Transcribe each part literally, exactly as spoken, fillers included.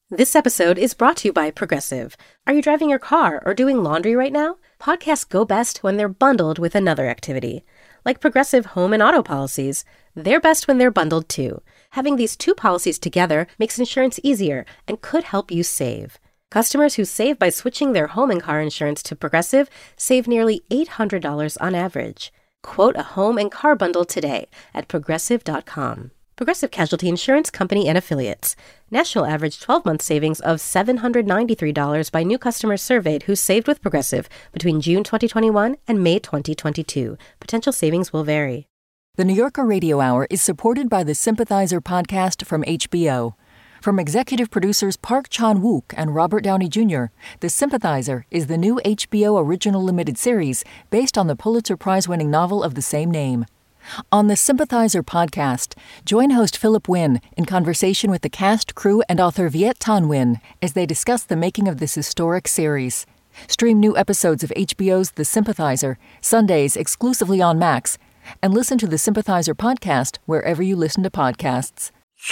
This episode is brought to you by Progressive. Are you driving your car or doing laundry right now? Podcasts go best when they're bundled with another activity. Like Progressive home and auto policies, they're best when they're bundled too. Having these two policies together makes insurance easier and could help you save. Customers who save by switching their home and car insurance to Progressive save nearly eight hundred dollars on average. Quote a home and car bundle today at progressive dot com. Progressive Casualty Insurance Company and Affiliates. National average twelve-month savings of seven hundred ninety-three dollars by new customers surveyed who saved with Progressive between June twenty twenty-one and May twenty twenty-two. Potential savings will vary. The New Yorker Radio Hour is supported by the Sympathizer podcast from H B O. From executive producers Park Chan-wook and Robert Downey Junior, The Sympathizer is the new H B O original limited series based on the Pulitzer Prize-winning novel of the same name. On the Sympathizer podcast, join host Philip Wynn in conversation with the cast, crew, and author Viet Thanh Nguyen as they discuss the making of this historic series. Stream new episodes of H B O's The Sympathizer, Sundays exclusively on Max, and listen to the Sympathizer podcast wherever you listen to podcasts.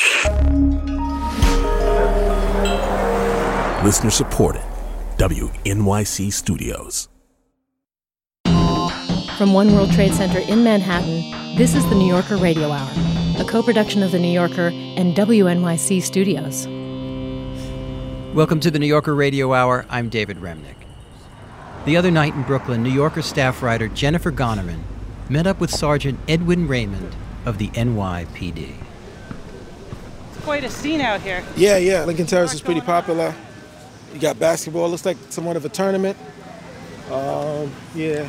Listener supported. W N Y C Studios. From One World Trade Center in Manhattan, this is the New Yorker Radio Hour, a co-production of The New Yorker and W N Y C Studios. Welcome to the New Yorker Radio Hour. I'm David Remnick. The other night in Brooklyn, New Yorker staff writer Jennifer Gonnerman met up with Sergeant Edwin Raymond of the N Y P D. It's quite a scene out here. Yeah, yeah. Lincoln Terrace is pretty popular. You got basketball. Looks like somewhat of a tournament. Um, yeah.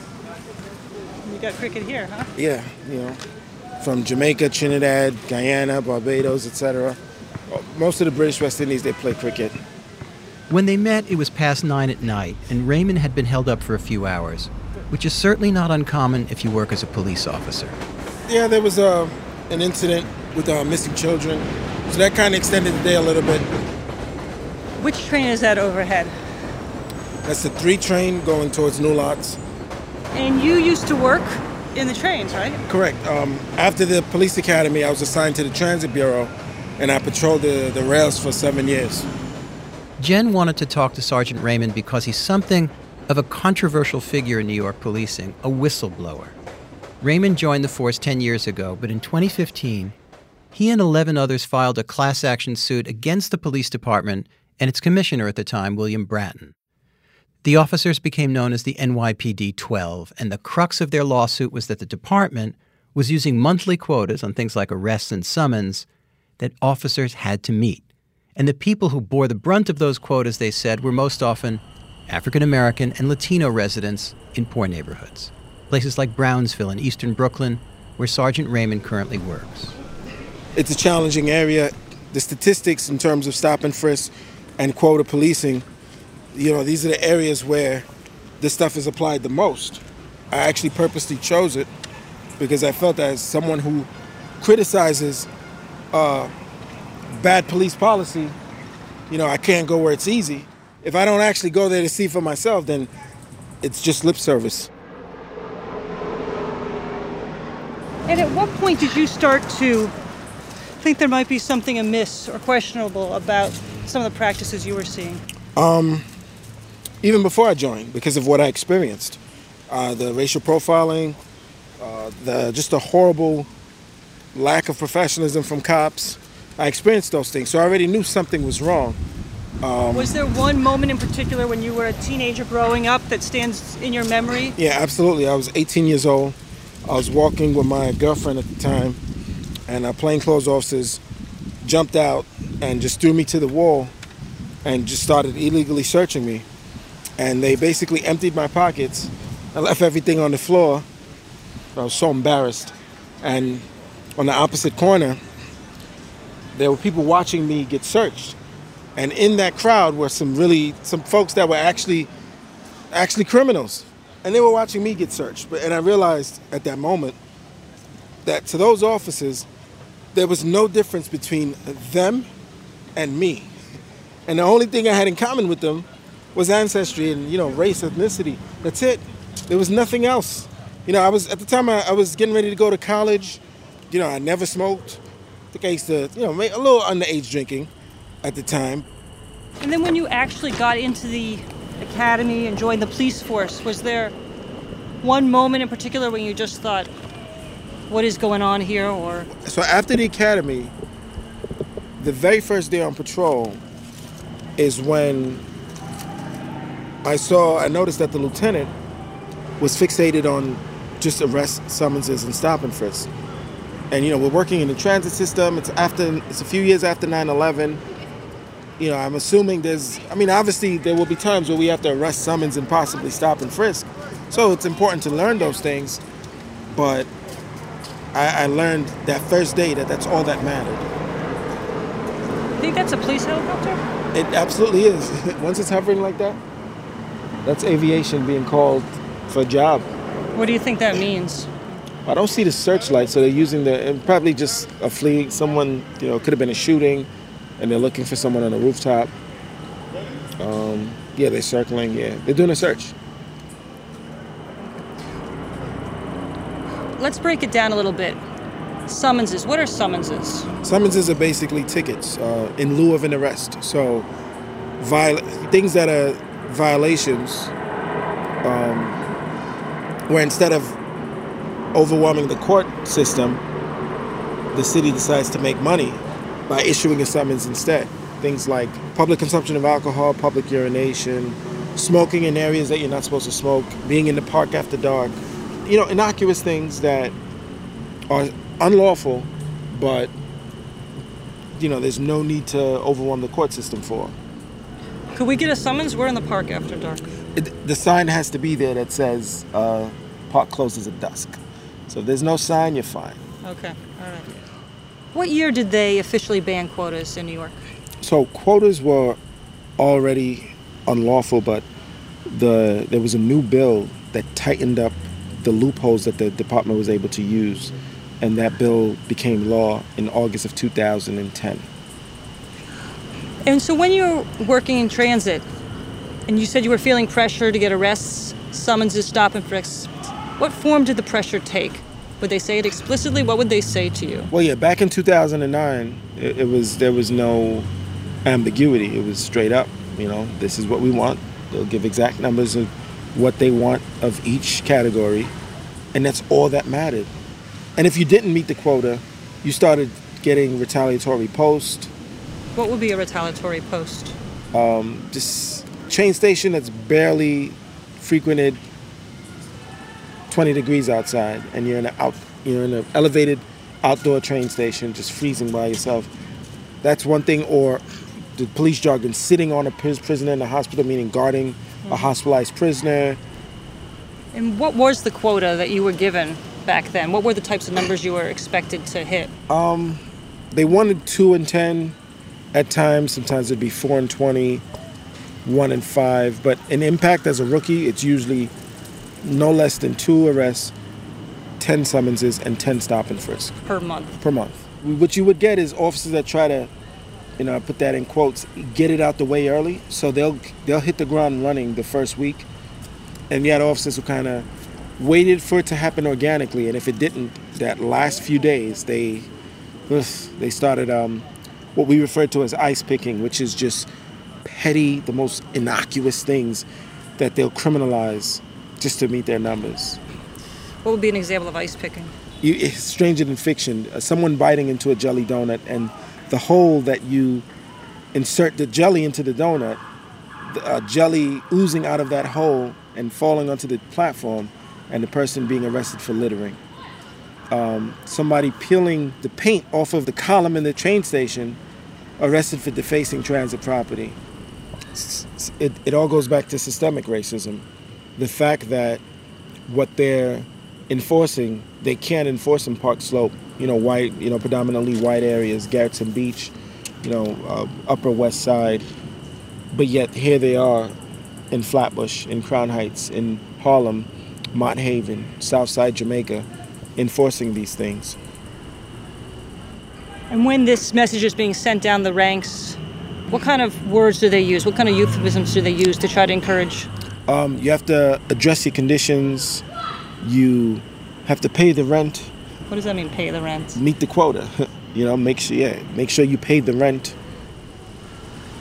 You got cricket here, huh? Yeah, you know, from Jamaica, Trinidad, Guyana, Barbados, et cetera. Most of the British West Indies, they play cricket. When they met, it was past nine at night, and Raymond had been held up for a few hours, which is certainly not uncommon if you work as a police officer. Yeah, there was uh, an incident with uh, missing children, so that kind of extended the day a little bit. Which train is that overhead? That's the three train going towards New Lots. And you used to work in the trains, right? Correct. Um, after the police academy, I was assigned to the Transit Bureau, and I patrolled the, the rails for seven years. Jen wanted to talk to Sergeant Raymond because he's something of a controversial figure in New York policing, a whistleblower. Raymond joined the force ten years ago, but in twenty fifteen, he and eleven others filed a class action suit against the police department and its commissioner at the time, William Bratton. The officers became known as the N Y P D twelve, and the crux of their lawsuit was that the department was using monthly quotas on things like arrests and summons that officers had to meet. And the people who bore the brunt of those quotas, they said, were most often African American and Latino residents in poor neighborhoods, places like Brownsville and eastern Brooklyn, where Sergeant Raymond currently works. It's a challenging area. The statistics in terms of stop and frisk and quota policing, you know, these are the areas where this stuff is applied the most. I actually purposely chose it because I felt as someone who criticizes uh, bad police policy, you know, I can't go where it's easy. If I don't actually go there to see for myself, then it's just lip service. And at what point did you start to think there might be something amiss or questionable about some of the practices you were seeing? Um... Even before I joined, because of what I experienced. Uh, the racial profiling, uh, the just a horrible lack of professionalism from cops. I experienced those things, so I already knew something was wrong. Um, was there one moment in particular when you were a teenager growing up that stands in your memory? Yeah, absolutely. I was eighteen years old. I was walking with my girlfriend at the time, and our plainclothes officers jumped out and just threw me to the wall and just started illegally searching me. And they basically emptied my pockets. I left everything on the floor. I was so embarrassed. And on the opposite corner, there were people watching me get searched. And in that crowd were some really, some folks that were actually, actually criminals. And they were watching me get searched. But, and I realized at that moment that to those officers, there was no difference between them and me. And the only thing I had in common with them was ancestry and, you know, race, ethnicity. That's it. There was nothing else. You know, I was, at the time I, I was getting ready to go to college. You know, I never smoked. I think I used to, you know, make a little underage drinking. at the time. And then when you actually got into the academy and joined the police force, was there one moment in particular when you just thought, what is going on here? Or So after the academy, the very first day on patrol is when I saw, I noticed that the lieutenant was fixated on just arrest summonses and stop and frisk. And, you know, we're working in the transit system. It's after, it's a few years after nine eleven. You know, I'm assuming there's, I mean, obviously there will be times where we have to arrest, summons, and possibly stop and frisk. So it's important to learn those things. But I, I learned that first day that that's all that mattered. I think that's a police helicopter? It absolutely is. Once it's hovering like that, that's aviation being called for a job. What do you think that means? I don't see the searchlight, so they're using the, probably just a fleet. Someone, you know, it could have been a shooting, and they're looking for someone on a rooftop. Um, yeah, they're circling, yeah. They're doing a search. Let's break it down a little bit. Summonses. What are summonses? Summonses are basically tickets uh, in lieu of an arrest. So viola- things that are violations um, where instead of overwhelming the court system, the city decides to make money by issuing a summons instead. Things like public consumption of alcohol, public urination, smoking in areas that you're not supposed to smoke, being in the park after dark. You know, innocuous things that are unlawful, but, you know, there's no need to overwhelm the court system for. Could we get a summons? We're in the park after dark. It, the sign has to be there that says uh, park closes at dusk. So if there's no sign, you're fine. Okay, all right. What year did they officially ban quotas in New York? So quotas were already unlawful, but the there was a new bill that tightened up the loopholes that the department was able to use, and that bill became law in August of two thousand ten. And so when you're working in transit, and you said you were feeling pressure to get arrests, summonses, stop and frisks, what form did the pressure take? Would they say it explicitly? What would they say to you? Well, yeah, back in two thousand nine, it, it was there was no ambiguity. It was straight up, you know, this is what we want. They'll give exact numbers of what they want of each category, and that's all that mattered. And if you didn't meet the quota, you started getting retaliatory posts. What would be a retaliatory post? Um, just train station that's barely frequented twenty degrees outside, and you're in an out, you're in an elevated outdoor train station, just freezing by yourself. That's one thing. Or the police jargon, sitting on a prisoner in the hospital, meaning guarding mm-hmm. a hospitalized prisoner. And what was the quota that you were given back then? What were the types of numbers you were expected to hit? Um, they wanted two and ten at times. Sometimes it'd be four and twenty, one and five. But in impact as a rookie, it's usually no less than two arrests, ten summonses, and ten stop and frisk. Per month? Per month. What you would get is officers that try to, you know, put that in quotes, get it out the way early. So they'll they'll hit the ground running the first week. And you had officers who kind of waited for it to happen organically. And if it didn't, that last few days, they ugh, they started um, what we refer to as ice picking, which is just petty, the most innocuous things that they'll criminalize just to meet their numbers. What would be an example of ice picking? You, it's stranger than fiction. Uh, someone biting into a jelly donut, and the hole that you insert the jelly into the donut, the uh, jelly oozing out of that hole and falling onto the platform, and the person being arrested for littering. Um, somebody peeling the paint off of the column in the train station, arrested for defacing transit property. It, it all goes back to systemic racism. The fact that what they're enforcing, they can't enforce in Park Slope, you know, white, you know, predominantly white areas, Garrison Beach, you know, uh, Upper West Side, but yet here they are in Flatbush, in Crown Heights, in Harlem, Mott Haven, Southside Jamaica, enforcing these things. And when this message is being sent down the ranks, what kind of words do they use? What kind of euphemisms do they use to try to encourage? Um, you have to address your conditions. You have to pay the rent. What does that mean, pay the rent? Meet the quota. You know, make sure, yeah, make sure you pay the rent.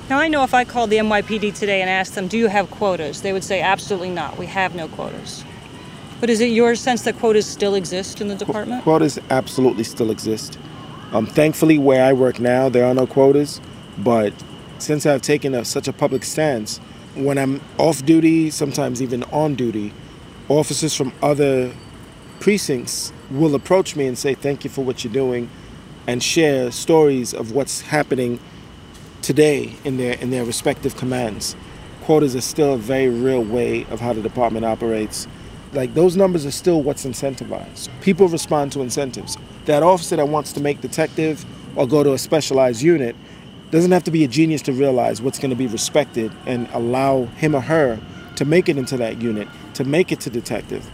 Now, I know if I called the N Y P D today and asked them, do you have quotas? They would say, absolutely not. We have no quotas. But is it your sense that quotas still exist in the department? Quotas absolutely still exist. Um, thankfully, where I work now, there are no quotas. But since I've taken a, such a public stance, when I'm off duty, sometimes even on duty, officers from other precincts will approach me and say, thank you for what you're doing, and share stories of what's happening today in their in their respective commands. Quotas are still a very real way of how the department operates. Like, those numbers are still what's incentivized. People respond to incentives. That officer that wants to make detective or go to a specialized unit doesn't have to be a genius to realize what's going to be respected and allow him or her to make it into that unit, to make it to detective.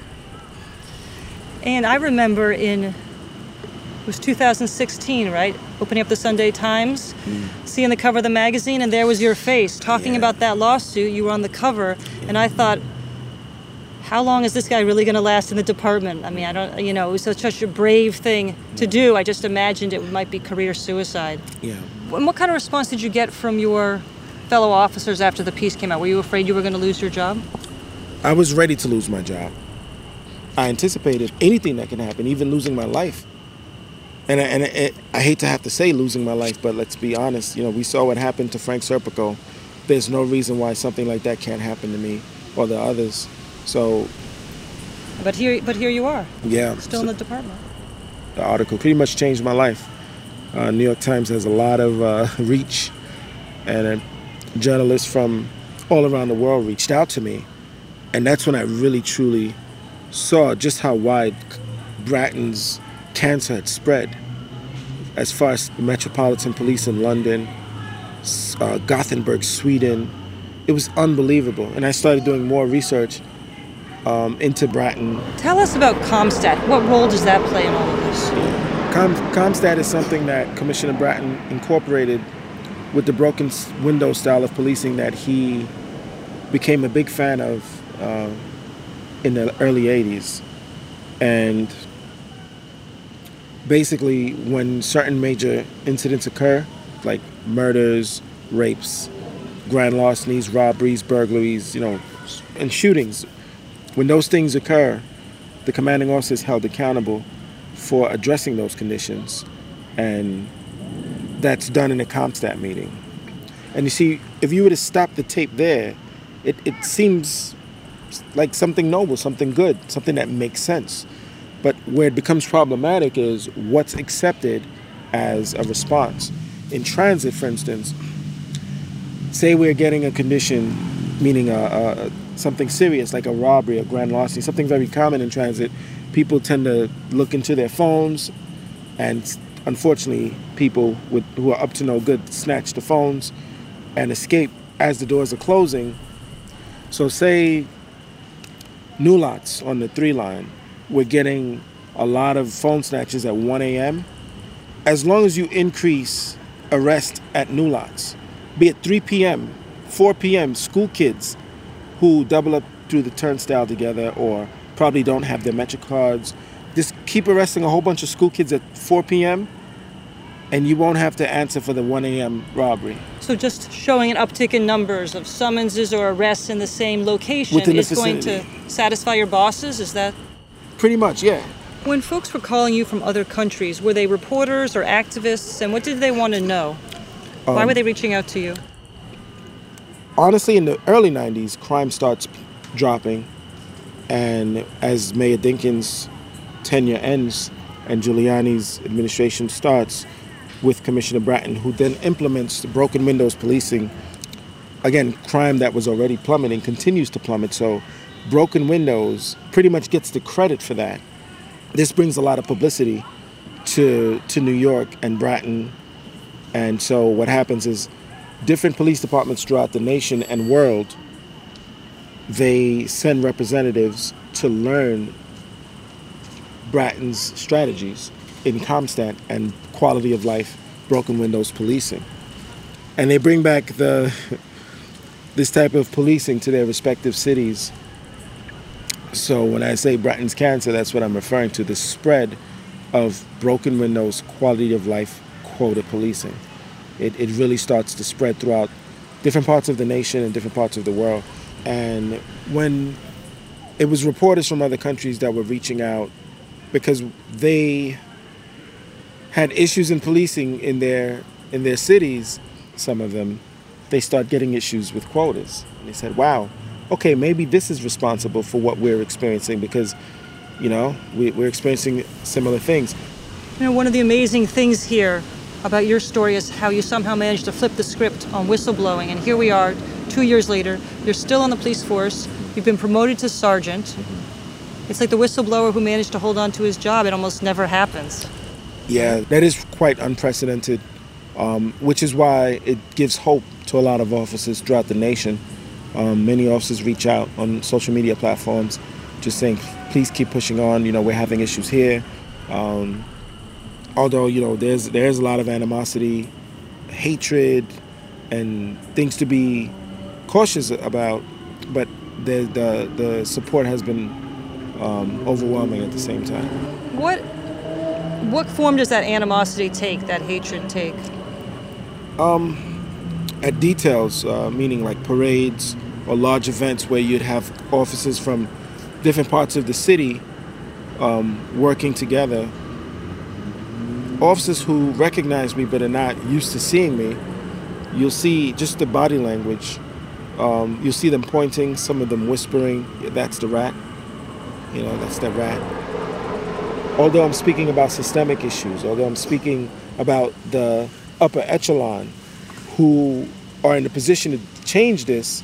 And I remember in, it was two thousand sixteen, right? Opening up the Sunday Times, mm. seeing the cover of the magazine, and there was your face talking yeah. about that lawsuit. You were on the cover, yeah. and I thought, how long is this guy really going to last in the department? I mean, I don't, you know, it was such a brave thing to do. I just imagined it might be career suicide. Yeah. And what kind of response did you get from your fellow officers after the piece came out? Were you afraid you were going to lose your job? I was ready to lose my job. I anticipated anything that can happen, even losing my life. And I, and I, I hate to have to say losing my life, but let's be honest. You know, we saw what happened to Frank Serpico. There's no reason why something like that can't happen to me or the others. So, but here, but here you are. Yeah, still so in the department. The article pretty much changed my life. Uh, New York Times has a lot of uh, reach, and uh, journalists from all around the world reached out to me, and that's when I really truly saw just how wide Bratton's cancer had spread. As far as the Metropolitan Police in London, uh, Gothenburg, Sweden, it was unbelievable. And I started doing more research um, into Bratton. Tell us about CompStat. What role does that play in all of this? Yeah. Com- CompStat is something that Commissioner Bratton incorporated with the broken window style of policing that he became a big fan of uh, in the early eighties. And basically, when certain major incidents occur, like murders, rapes, grand larcenies, robberies, burglaries, you know, and shootings, when those things occur, the commanding officer is held accountable for addressing those conditions, and that's done in a CompStat meeting. And you see, if you were to stop the tape there, it, it seems like something noble, something good, something that makes sense. But where it becomes problematic is what's accepted as a response. In transit, for instance, say we're getting a condition, meaning a, a, something serious like a robbery, a grand larceny, something very common in transit. People tend to look into their phones, and unfortunately, people with, who are up to no good snatch the phones and escape as the doors are closing. So say New Lots on the three line, we're getting a lot of phone snatches at one a.m. As long as you increase arrest at New Lots, be it three p.m., four p.m., school kids who double up through the turnstile together or probably don't have their Metro cards, just keep arresting a whole bunch of school kids at four p.m. and you won't have to answer for the one a.m. robbery. So just showing an uptick in numbers of summonses or arrests in the same location Within is going to satisfy your bosses? Is that? Pretty much, yeah. When folks were calling you from other countries, were they reporters or activists, and what did they want to know? Um, Why were they reaching out to you? Honestly, in the early nineties, crime starts dropping, and as Mayor Dinkins' tenure ends and Giuliani's administration starts with Commissioner Bratton, who then implements the broken windows policing, again, crime that was already plummeting continues to plummet, so broken windows pretty much gets the credit for that. This brings a lot of publicity to to New York and Bratton, and so what happens is different police departments throughout the nation and world, they send representatives to learn Bratton's strategies in CompStat and quality of life broken windows policing. And they bring back the this type of policing to their respective cities. So when I say Bratton's cancer, that's what I'm referring to, the spread of broken windows quality of life quota policing. It, it really starts to spread throughout different parts of the nation and different parts of the world. And when it was reporters from other countries that were reaching out because they had issues in policing in their in their cities, some of them, they start getting issues with quotas. And they said, wow, okay, maybe this is responsible for what we're experiencing because, you know, we, we're experiencing similar things. You know, one of the amazing things here about your story is how you somehow managed to flip the script on whistleblowing. And here we are, two years later, you're still on the police force, you've been promoted to sergeant. Mm-hmm. It's like the whistleblower who managed to hold on to his job. It almost never happens. Yeah, that is quite unprecedented, um, which is why it gives hope to a lot of officers throughout the nation. Um, many officers reach out on social media platforms just saying, please keep pushing on, you know, we're having issues here. Um, although, you know, there's there's a lot of animosity, hatred, and things to be cautious about, but the the, the support has been um, overwhelming at the same time. What what form does that animosity take, that hatred take? Um, at details, uh, meaning like parades or large events where you'd have officers from different parts of the city um, working together. Officers who recognize me but are not used to seeing me, you'll see just the body language. Um, you'll see them pointing, some of them whispering, that's the rat. You know, that's the rat. Although I'm speaking about systemic issues, although I'm speaking about the upper echelon who are in a position to change this,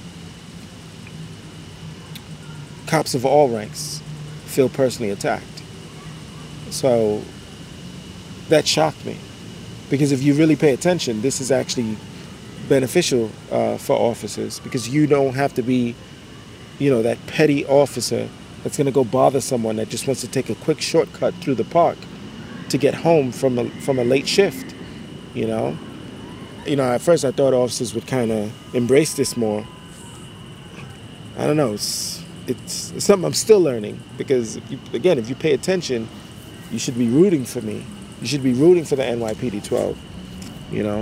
cops of all ranks feel personally attacked. So that shocked me, because if you really pay attention, this is actually beneficial uh, for officers, because you don't have to be, you know, that petty officer that's going to go bother someone that just wants to take a quick shortcut through the park to get home from a, from a late shift, you know? You know, at first I thought officers would kind of embrace this more. I don't know, it's, it's, it's something I'm still learning, because, if you, again, if you pay attention, you should be rooting for me. You should be rooting for the N Y P D twelve, you know?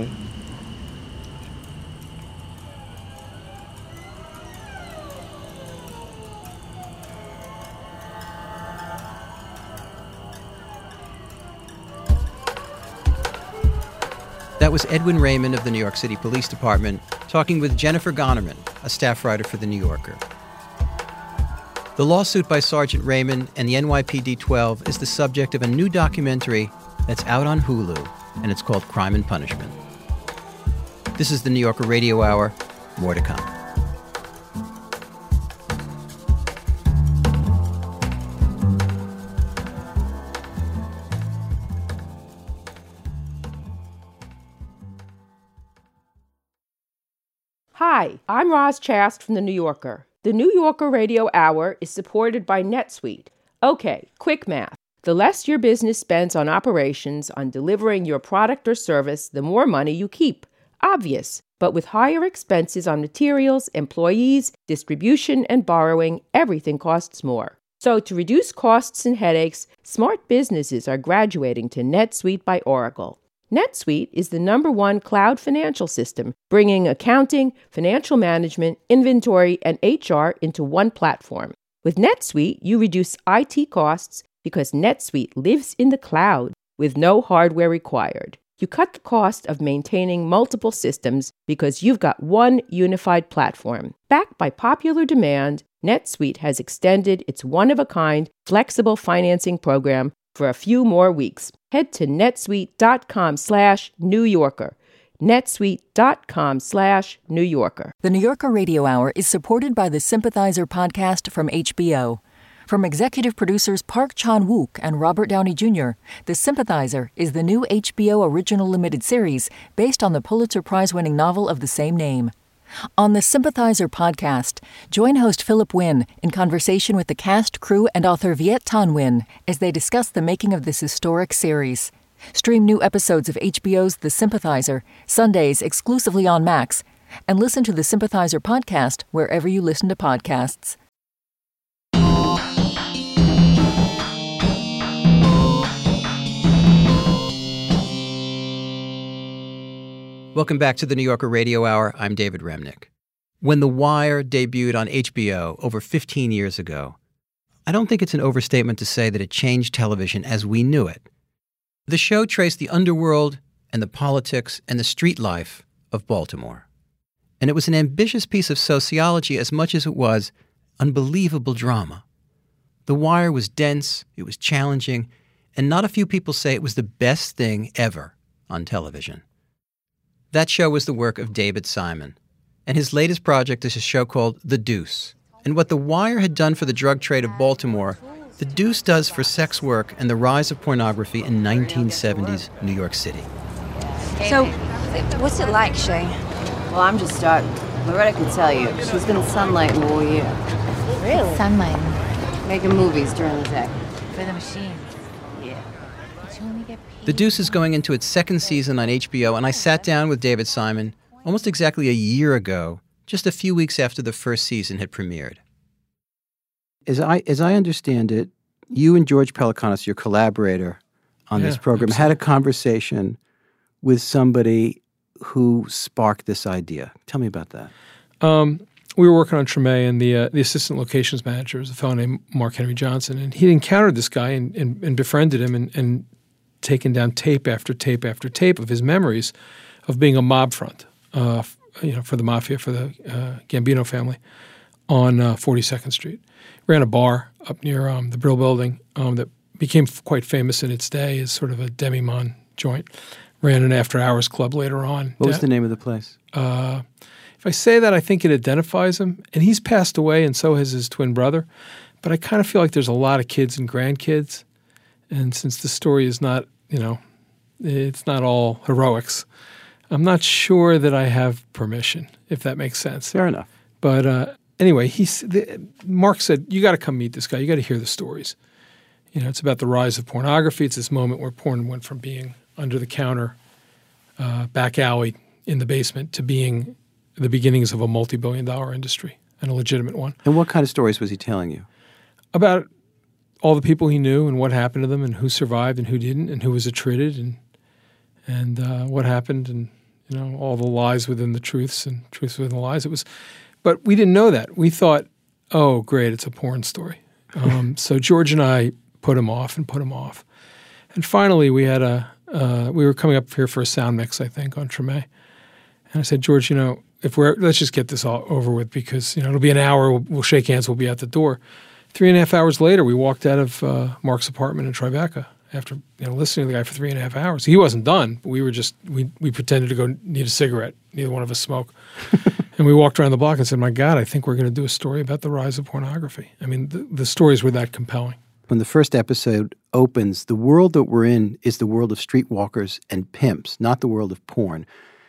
That was Edwin Raymond of the New York City Police Department talking with Jennifer Gonnerman, a staff writer for The New Yorker. The lawsuit by Sergeant Raymond and the N Y P D twelve is the subject of a new documentary that's out on Hulu, and it's called Crime and Punishment. This is the New Yorker Radio Hour. More to come. Hi, I'm Roz Chast from The New Yorker. The New Yorker Radio Hour is supported by NetSuite. Okay, quick math. The less your business spends on operations, on delivering your product or service, the more money you keep. Obvious. But with higher expenses on materials, employees, distribution, and borrowing, everything costs more. So to reduce costs and headaches, smart businesses are graduating to NetSuite by Oracle. NetSuite is the number one cloud financial system, bringing accounting, financial management, inventory, and H R into one platform. With NetSuite, you reduce I T costs because NetSuite lives in the cloud with no hardware required. You cut the cost of maintaining multiple systems because you've got one unified platform. Backed by popular demand, NetSuite has extended its one-of-a-kind flexible financing program for a few more weeks. Head to netsuite.com slash New Yorker. netsuite.com slash New Yorker. The New Yorker Radio Hour is supported by the Sympathizer podcast from H B O. From executive producers Park Chan-wook and Robert Downey Junior, The Sympathizer is the new H B O original limited series based on the Pulitzer Prize-winning novel of the same name. On the Sympathizer podcast, join host Philip Wynn in conversation with the cast, crew, and author Viet Thanh Nguyen as they discuss the making of this historic series. Stream new episodes of H B O's The Sympathizer, Sundays exclusively on Max, and listen to the Sympathizer podcast wherever you listen to podcasts. Welcome back to the New Yorker Radio Hour. I'm David Remnick. When The Wire debuted on H B O over fifteen years ago, I don't think it's an overstatement to say that it changed television as we knew it. The show traced the underworld and the politics and the street life of Baltimore. And it was an ambitious piece of sociology as much as it was unbelievable drama. The Wire was dense, it was challenging, and not a few people say it was the best thing ever on television. That show was the work of David Simon, and his latest project is a show called The Deuce. And what The Wire had done for the drug trade of Baltimore, The Deuce does for sex work and the rise of pornography in nineteen seventies New York City. So, what's it like, Shay? Well, I'm just starting. Loretta could tell you. She's been sunlighting all year. Really? Sunlighting. Making movies during the day. For the machines. Yeah. But you only get paid. The Deuce is going into its second season on H B O, and I sat down with David Simon almost exactly a year ago, just a few weeks after the first season had premiered. As I as I understand it, you and George Pelecanos, your collaborator on Yeah, this program, absolutely. had a conversation with somebody who sparked this idea. Tell me about that. Um, we were working on Treme, and the uh, the assistant locations manager was a fellow named Mark Henry Johnson, and he encountered this guy and, and, and befriended him and, and taken down tape after tape after tape of his memories of being a mob front, uh, f- you know, for the mafia, for the uh, Gambino family on uh, forty-second Street. Ran a bar up near um, the Brill Building um, that became f- quite famous in its day as sort of a demi-mon joint. Ran an after-hours club later on. What was Da- the name of the place? Uh, if I say that, I think it identifies him. And he's passed away, and so has his twin brother. But I kind of feel like there's a lot of kids and grandkids. And since the story is not, you know, it's not all heroics, I'm not sure that I have permission, if that makes sense. Fair enough. But uh, anyway, he's, the, Mark said, you got to come meet this guy. You got to hear the stories. You know, it's about the rise of pornography. It's this moment where porn went from being under the counter, uh, back alley in the basement to being the beginnings of a multi-billion dollar industry and a legitimate one. And what kind of stories was he telling you? About all the people he knew and what happened to them and who survived and who didn't and who was attrited and and uh, what happened and, you know, all the lies within the truths and truths within the lies. It was, but we didn't know that. We thought, oh, great, it's a porn story. Um, so George and I put him off and put him off. And finally we had a, Uh, we were coming up here for a sound mix, I think, on Treme. And I said, George, you know, if we're let's just get this all over with because, you know, it'll be an hour. We'll, we'll shake hands. We'll be out the door. Three and a half hours later, we walked out of uh, Mark's apartment in Tribeca after, you know, listening to the guy for three and a half hours. He wasn't done, but we were just, we, we pretended to go need a cigarette. Neither one of us smoke. And we walked around the block and said, my God, I think we're going to do a story about the rise of pornography. I mean, the, the stories were that compelling. When the first episode opens, the world that we're in is the world of streetwalkers and pimps, not the world of porn.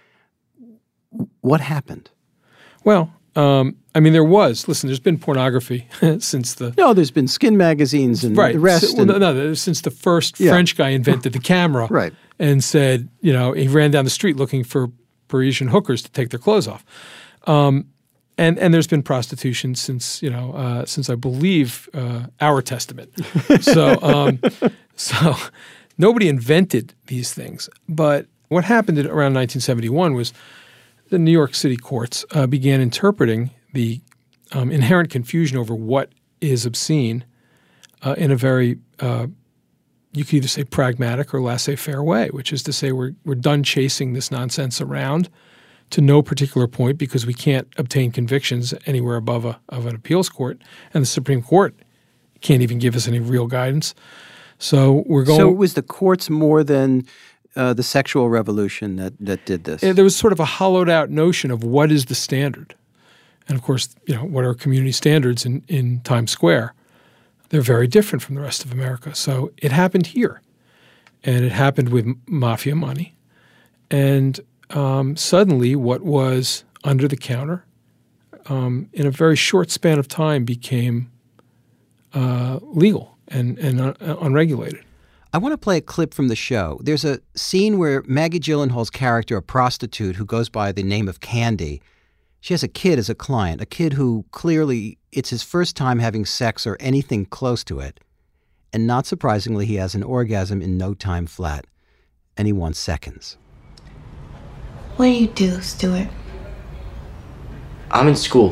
What happened? Well, um, I mean, there was. Listen, there's been pornography since the... No, there's been skin magazines and right. the rest. So, well, and, no, no, since the first Yeah. French guy invented the camera Right. and said, you know, he ran down the street looking for Parisian hookers to take their clothes off. Um, and and there's been prostitution since, you know, uh, since I believe uh, our Testament. so um, so nobody invented these things. But what happened in, around nineteen seventy-one was the New York City courts uh, began interpreting the um, inherent confusion over what is obscene uh, in a very, uh, you could either say pragmatic or laissez-faire way, which is to say we're we're done chasing this nonsense around to no particular point because we can't obtain convictions anywhere above a, of an appeals court, and the Supreme Court can't even give us any real guidance. So we're going. So it was the courts more than uh, the sexual revolution that, that did this. There was sort of a hollowed out notion of what is the standard. And of course, you know, what are community standards in, in Times Square? They're very different from the rest of America. So it happened here. And it happened with mafia money. And um, suddenly what was under the counter um, in a very short span of time became uh, legal and, and uh, unregulated. I want to play a clip from the show. There's a scene where Maggie Gyllenhaal's character, a prostitute who goes by the name of Candy, she has a kid as a client, a kid who clearly it's his first time having sex or anything close to it. And not surprisingly, he has an orgasm in no time flat. And he wants seconds. What do you do, Stuart? I'm in school.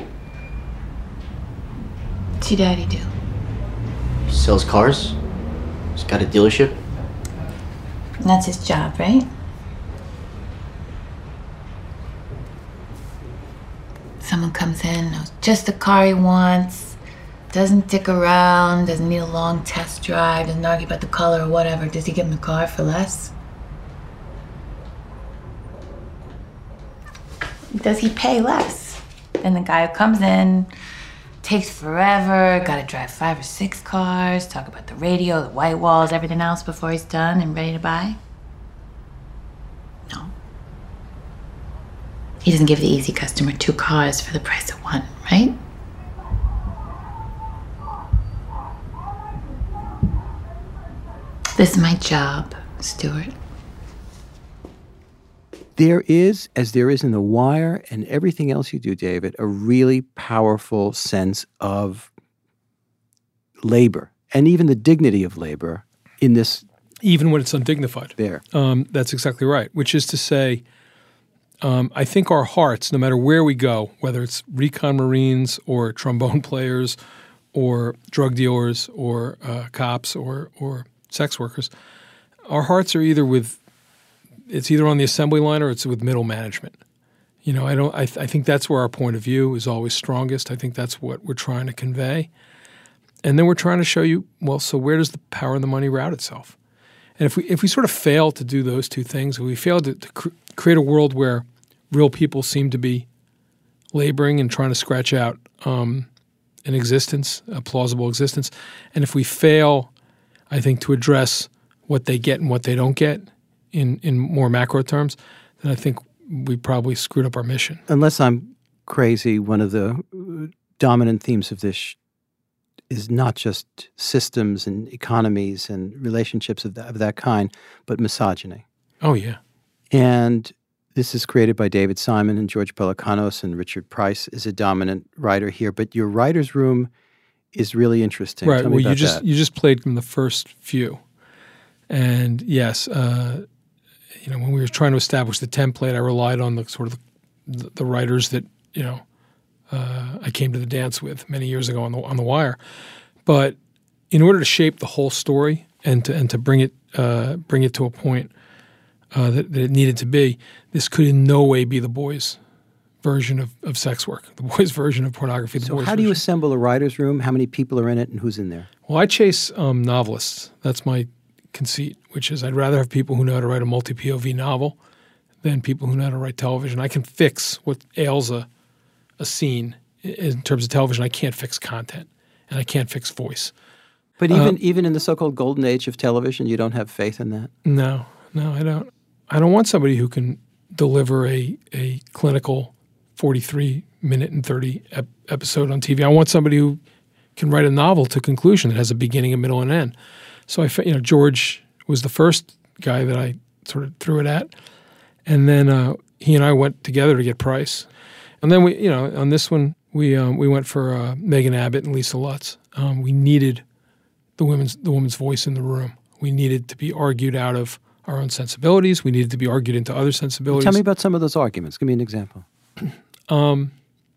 What's your daddy do? He sells cars. He's got a dealership. And that's his job, right? Someone comes in, knows just the car he wants, doesn't dick around, doesn't need a long test drive, doesn't argue about the color or whatever. Does he give him the car for less? Does he pay less than the guy who comes in, takes forever, gotta drive five or six cars, talk about the radio, the white walls, everything else before he's done and ready to buy? No. He doesn't give the easy customer two cars for the price of one, right? This is my job, Stuart. There is, as there is in The Wire and everything else you do, David, a really powerful sense of labor and even the dignity of labor in this. Even when it's undignified. There. Um, that's exactly right, which is to say, um, I think our hearts, no matter where we go, whether it's recon Marines or trombone players or drug dealers or uh, cops or, or sex workers, our hearts are either with It's either on the assembly line or it's with middle management. You know, I don't. I, th- I think that's where our point of view is always strongest. I think that's what we're trying to convey, and then we're trying to show you. Well, so where does the power and the money route itself? And if we if we sort of fail to do those two things, if we fail to, to cr- create a world where real people seem to be laboring and trying to scratch out um, an existence, a plausible existence, and if we fail, I think to address what they get and what they don't get. In, in more macro terms, then I think we probably screwed up our mission. Unless I'm crazy, one of the dominant themes of this is not just systems and economies and relationships of that, of that kind, but misogyny. Oh, yeah. And this is created by David Simon and George Pelecanos, and Richard Price is a dominant writer here. But your writer's room is really interesting. Right. Tell me well, about you just that. you just played from the first few. And yes, uh, you know, when we were trying to establish the template, I relied on the sort of the, the writers that, you know, uh, I came to the dance with many years ago on the on the Wire. But in order to shape the whole story and to and to bring it uh, bring it to a point uh, that, that it needed to be, this could in no way be the boys' version of, of sex work, the boys' version of pornography. The so boys' how do you version. assemble a writer's room? How many people are in it and who's in there? Well, I chase um, novelists. That's my conceit, which is I'd rather have people who know how to write a multi-P O V novel than people who know how to write television. I can fix what ails a, a scene in terms of television. I can't fix content, and I can't fix voice. But even Um, even in the so-called golden age of television, you don't have faith in that? No, no, I don't. I don't want somebody who can deliver a a clinical forty-three minute and thirty ep- episode on T V. I want somebody who can write a novel to conclusion that has a beginning, a middle, and end. So I, you know, George was the first guy that I sort of threw it at, and then uh, he and I went together to get Price, and then we, you know, on this one we um, we went for uh, Megan Abbott and Lisa Lutz. Um, we needed the women's the woman's voice in the room. We needed to be argued out of our own sensibilities. We needed to be argued into other sensibilities. Tell me about some of those arguments. Give me an example. Um,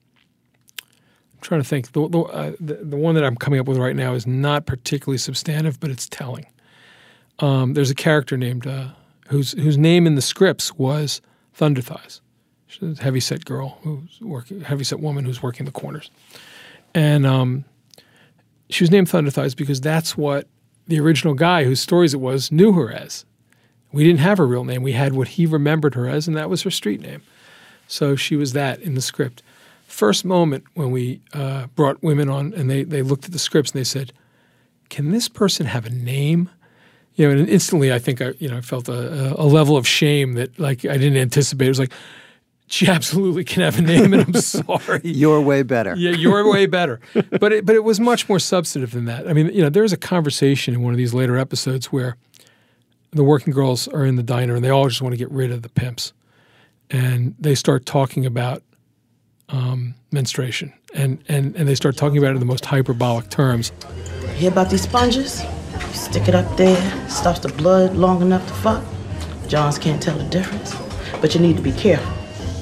I'm trying to think. The, the, uh, the the one that I'm coming up with right now is not particularly substantive, but it's telling. Um, there's a character named uh, whose whose name in the scripts was Thunder Thighs. She's a heavyset girl who's working, heavyset woman who's working the corners, and um, she was named Thunder Thighs because that's what the original guy whose stories it was knew her as. We didn't have her real name. We had what he remembered her as, and that was her street name. So she was that in the script. First moment when we uh, brought women on and they, they looked at the scripts and they said, can this person have a name? You know, and instantly I think I, you know, I felt a, a level of shame that like I didn't anticipate. It was like, she absolutely can have a name and I'm sorry. You're way better. Yeah, you're way better. But it, but it was much more substantive than that. I mean, you know, there's a conversation in one of these later episodes where the working girls are in the diner and they all just want to get rid of the pimps. And they start talking about um, menstruation. And, and, and they start talking about it in the most hyperbolic terms. Hear about these sponges? You stick it up there, stops the blood long enough to fuck. Johns can't tell the difference. But you need to be careful.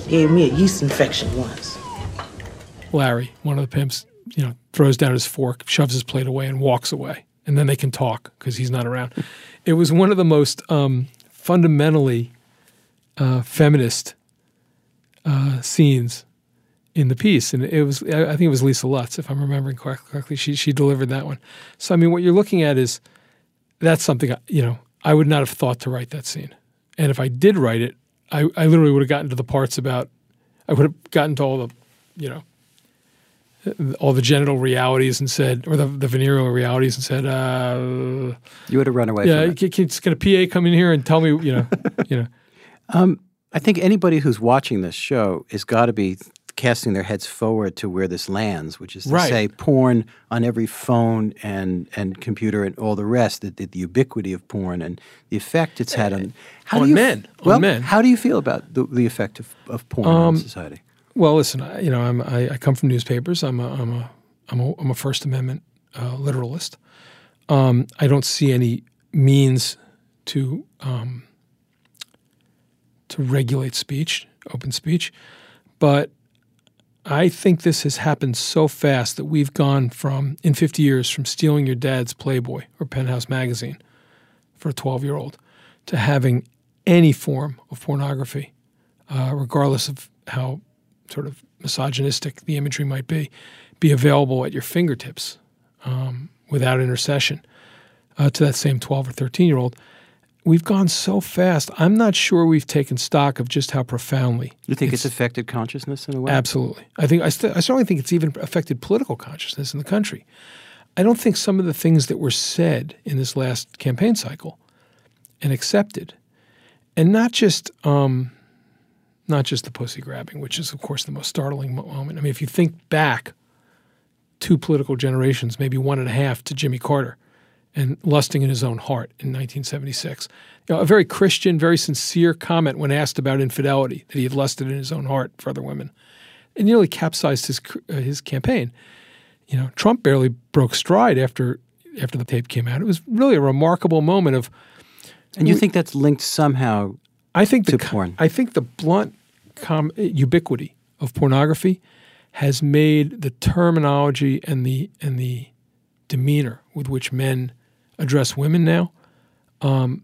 Gave me a yeast infection once. Larry, one of the pimps, you know, throws down his fork, shoves his plate away, and walks away. And then they can talk because he's not around. It was one of the most um, fundamentally uh, feminist uh, scenes in the piece. And it was, I think it was Lisa Lutz, if I'm remembering correctly. She she delivered that one. So, I mean, what you're looking at is that's something, you know, I would not have thought to write that scene. And if I did write it, I, I literally would have gotten to the parts about, I would have gotten to all the, you know, all the genital realities and said, or the, the venereal realities and said, uh, you would have run away yeah, from it. Yeah, can, can a P A come in here and tell me, you know, you know. Um, I think anybody who's watching this show has got to be casting their heads forward to where this lands, which is to right. say porn on every phone and, and computer and all the rest, the, the, the ubiquity of porn and the effect it's had on, how on do you, men. Well, on men. How do you feel about the, the effect of, of porn um, on society? Well, listen, I, you know, I'm, I, I come from newspapers. I'm a, I'm a, I'm a, I'm a First Amendment uh, literalist. Um, I don't see any means to um, to regulate speech, open speech, but I think this has happened so fast that we've gone from, in fifty years, from stealing your dad's Playboy or Penthouse magazine for a twelve-year-old to having any form of pornography, uh, regardless of how sort of misogynistic the imagery might be, be available at your fingertips um, without intercession uh, to that same twelve or thirteen-year-old. We've gone so fast. I'm not sure we've taken stock of just how profoundly. You think it's, it's affected consciousness in a way? Absolutely. I think I, st- I certainly think it's even affected political consciousness in the country. I don't think some of the things that were said in this last campaign cycle and accepted, and not just um, not just the pussy grabbing, which is of course the most startling moment. I mean, if you think back two political generations, maybe one and a half, to Jimmy Carter and lusting in his own heart in nineteen seventy-six. You know, a very Christian, very sincere comment when asked about infidelity, that he had lusted in his own heart for other women. It nearly capsized his uh, his campaign. You know, Trump barely broke stride after after the tape came out. It was really a remarkable moment of. And you we, think that's linked somehow I think to the, porn? I think the blunt com- ubiquity of pornography has made the terminology and the and the demeanor with which men address women now, um,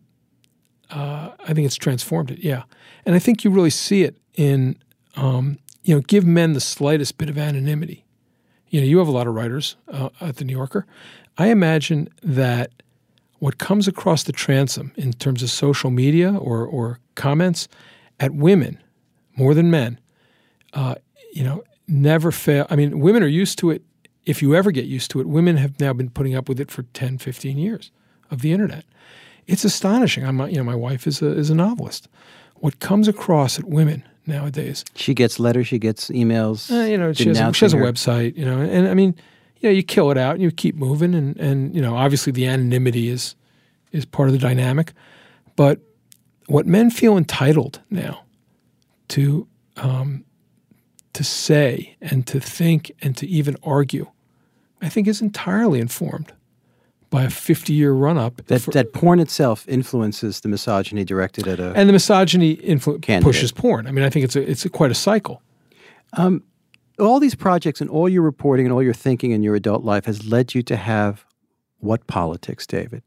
uh, I think it's transformed it, yeah. And I think you really see it in, um, you know, give men the slightest bit of anonymity. You know, you have a lot of writers uh, at The New Yorker. I imagine that what comes across the transom in terms of social media or, or comments at women, more than men, uh, you know, never fail. I mean, women are used to it. If you ever get used to it, women have now been putting up with it for ten, fifteen years of the internet. It's astonishing. I'm, you know, my wife is a is a novelist. What comes across at women nowadays? She gets letters. She gets emails. Uh, you know, she has, a, she has a website. You know, and, and I mean, you know, you kill it out and you keep moving, and and you know, obviously the anonymity is is part of the dynamic. But what men feel entitled now to um, to say and to think and to even argue, I think is entirely informed by a fifty-year run-up. That for, that porn itself influences the misogyny directed at a and the misogyny influ- candidate. pushes porn. I mean, I think it's a, it's a, quite a cycle. Um, all these projects and all your reporting and all your thinking in your adult life has led you to have what politics, David?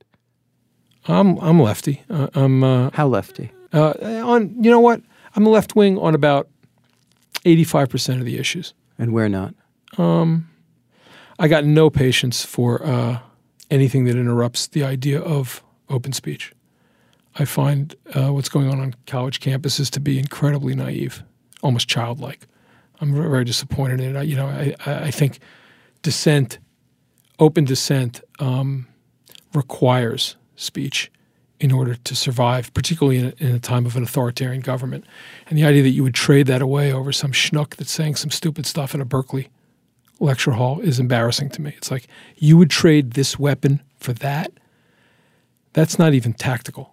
I'm I'm lefty. Uh, I'm uh, how lefty? Uh, on you know what? I'm a left wing on about eighty-five percent of the issues. And where not? Um, I got no patience for uh, anything that interrupts the idea of open speech. I find uh, what's going on on college campuses to be incredibly naive, almost childlike. I'm very disappointed in it. I, you know, I, I think dissent, open dissent, um, requires speech in order to survive, particularly in a, in a time of an authoritarian government. And the idea that you would trade that away over some schnook that's saying some stupid stuff in a Berkeley lecture hall is embarrassing to me. It's like, you would trade this weapon for that? That's not even tactical.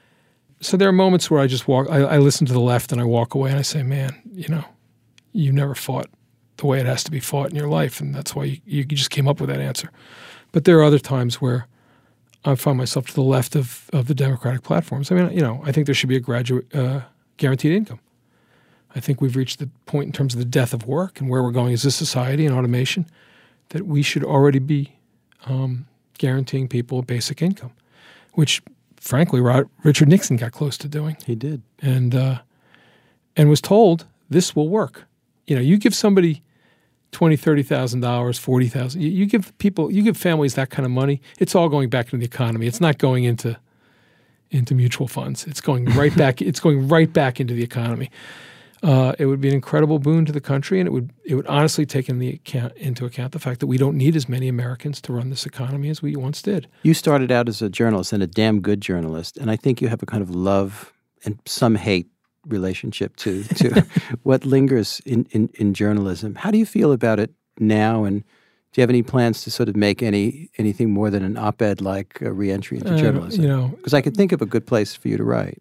So there are moments where I just walk, I, I listen to the left and I walk away and I say, man, you know, you never fought the way it has to be fought in your life, and that's why you, you just came up with that answer. But there are other times where I find myself to the left of, of the Democratic platforms. I mean, you know, I think there should be a graduate uh, guaranteed income. I think we've reached the point in terms of the death of work and where we're going as a society and automation that we should already be um, guaranteeing people a basic income, which, frankly, Rod, Richard Nixon got close to doing. He did. And, uh, and was told, this will work. You know, you give somebody twenty thousand dollars, thirty thousand dollars, forty thousand dollars, you, you give people, you give families that kind of money, it's all going back into the economy. It's not going into into mutual funds. It's going right back, it's going right back into the economy. Uh, it would be an incredible boon to the country, and it would it would honestly take in the account, into account the fact that we don't need as many Americans to run this economy as we once did. You started out as a journalist, and a damn good journalist, and I think you have a kind of love and some hate relationship to to what lingers in, in, in journalism. How do you feel about it now, and do you have any plans to sort of make any anything more than an op-ed like a re-entry into Uh, journalism? you know- because I could think of a good place for you to write.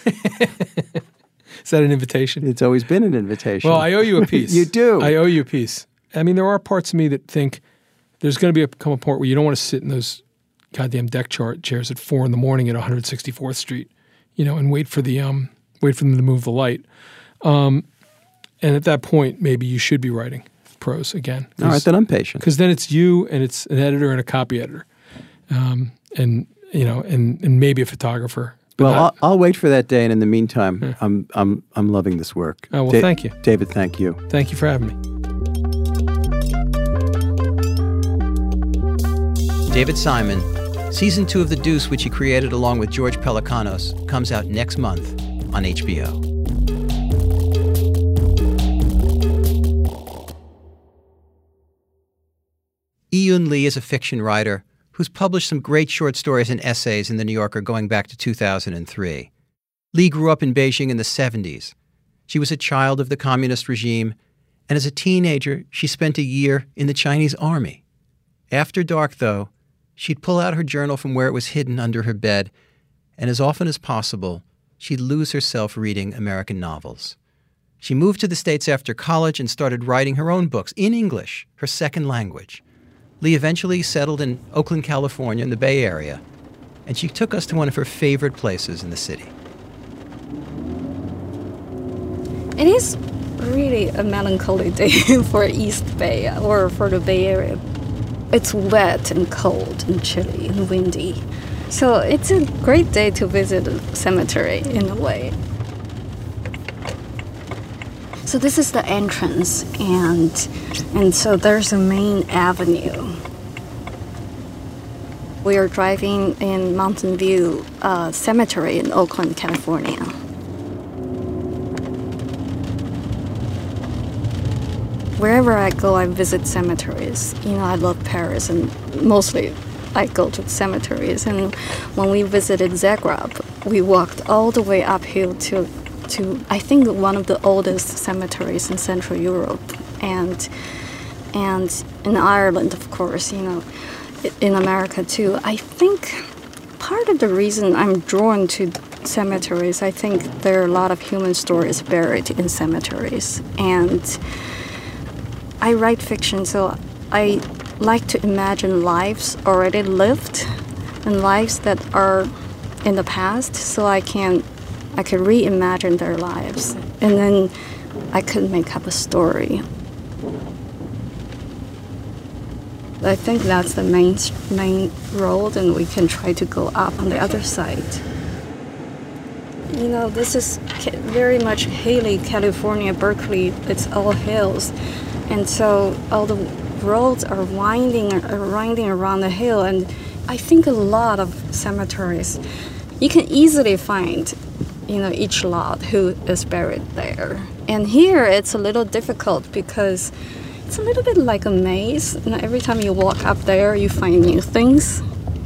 Is that an invitation? It's always been an invitation. Well, I owe you a piece. You do. I owe you a piece. I mean, there are parts of me that think there's going to be a, come a point where you don't want to sit in those goddamn deck chart chairs at four in the morning at one hundred sixty-fourth Street, you know, and wait for the um, wait for them to move the light. Um, and at that point, maybe you should be writing prose again. All right, then I'm patient. Because then it's you and it's an editor and a copy editor, um, and you know, and, and maybe a photographer. But Well, not- I'll, I'll wait for that day, and in the meantime, I'm I'm I'm loving this work. Oh, well, Da- thank you. David. Thank you. Thank you for having me. David Simon, Season two of The Deuce, which he created along with George Pelecanos, comes out next month on H B O. Iyun Lee is a fiction writer who's published some great short stories and essays in The New Yorker going back to two thousand three. Lee grew up in Beijing in the seventies. She was a child of the communist regime, and as a teenager, she spent a year in the Chinese army. After dark, though, she'd pull out her journal from where it was hidden under her bed, and as often as possible, she'd lose herself reading American novels. She moved to the States after college and started writing her own books in English, her second language. Lee eventually settled in Oakland, California, in the Bay Area, and she took us to one of her favorite places in the city. It is really a melancholy day for East Bay or for the Bay Area. It's wet and cold and chilly and windy. So it's a great day to visit a cemetery in a way. So this is the entrance, and and so there's a main avenue. We are driving in Mountain View uh, Cemetery in Oakland, California. Wherever I go, I visit cemeteries. You know, I love Paris, and mostly I go to cemeteries. And when we visited Zagreb, we walked all the way uphill to, to I think, one of the oldest cemeteries in Central Europe, and and in Ireland, of course. You know, in America too. I think part of the reason I'm drawn to cemeteries, I think there are a lot of human stories buried in cemeteries, and I write fiction, so I like to imagine lives already lived and lives that are in the past, so I can I can reimagine their lives, and then I could make up a story. I think that's the main main road, and we can try to go up on the other side. You know, this is very much hilly, California, Berkeley. It's all hills. And so all the roads are winding, are winding around the hill, and I think a lot of cemeteries, you can easily find, you know, each lot who is buried there. And here it's a little difficult because it's a little bit like a maze. You know, every time you walk up there, you find new things.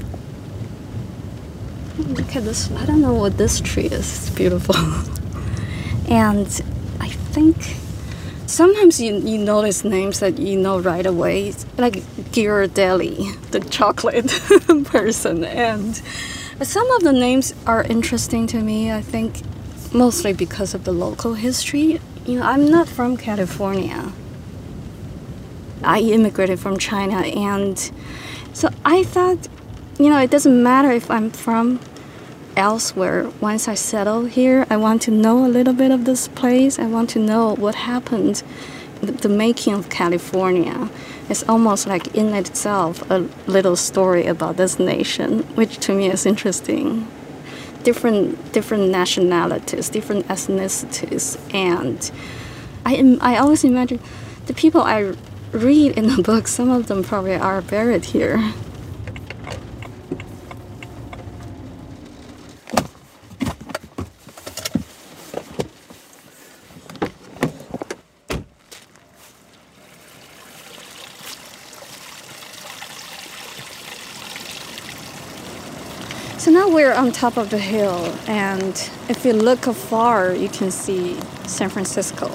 Look at this. I don't know what this tree is. It's beautiful. And I think sometimes you, you notice names that you know right away, it's like Ghirardelli, the chocolate person. And some of the names are interesting to me, I think, mostly because of the local history. You know, I'm not from California. I immigrated from China, and so I thought, you know, it doesn't matter if I'm from elsewhere. Once I settle here, I want to know a little bit of this place. I want to know what happened, the, the making of California. It's almost like in itself a little story about this nation, which to me is interesting. Different different nationalities, different ethnicities, and I I always imagine the people I read in the book, some of them probably are buried here. So now we're on top of the hill, and if you look afar, you can see San Francisco.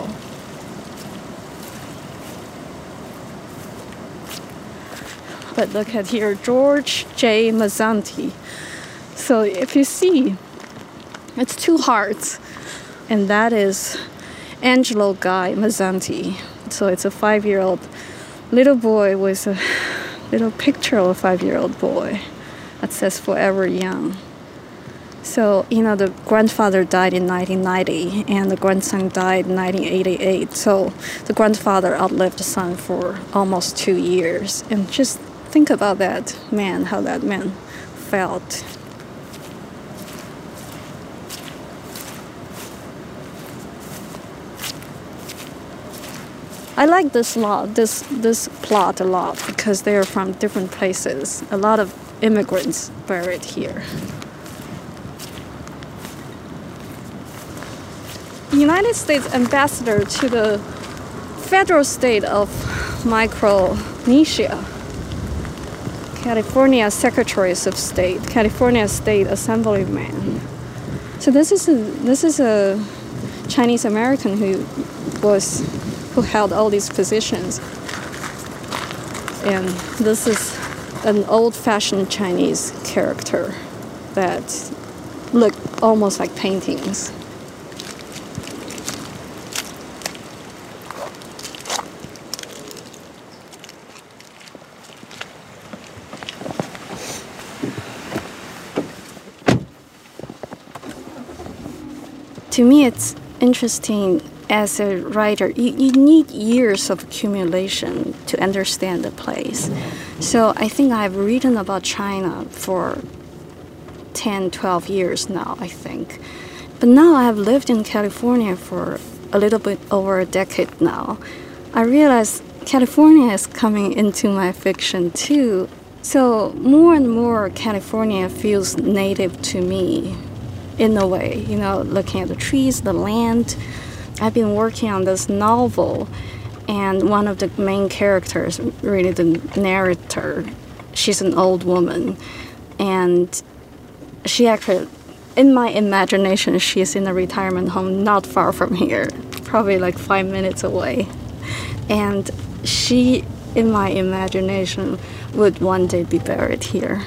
But look at here, George J. Mazzanti. So if you see, it's two hearts, and that is Angelo Guy Mazzanti. So it's a five-year-old little boy with a little picture of a five-year-old boy that says forever young. So, you know, the grandfather died in nineteen ninety and the grandson died in nineteen eighty-eight. So the grandfather outlived the son for almost two years. And just think about that man, how that man felt. I like this lot, this this plot a lot because they are from different places. A lot of immigrants buried here. United States ambassador to the federal state of Micronesia, California Secretaries of State, California State Assemblyman. So this is a this is a Chinese American who was who held all these positions, and this is an old-fashioned Chinese character that look almost like paintings. To me, it's interesting as a writer. You, you need years of accumulation to understand the place. So I think I've written about China for ten, twelve years now, I think. But now I have lived in California for a little bit over a decade now. I realize California is coming into my fiction too. So more and more California feels native to me in a way, you know, looking at the trees, the land. I've been working on this novel, and one of the main characters, really the narrator, she's an old woman, and she actually, in my imagination, she's in a retirement home not far from here, probably like five minutes away. And she, in my imagination, would one day be buried here.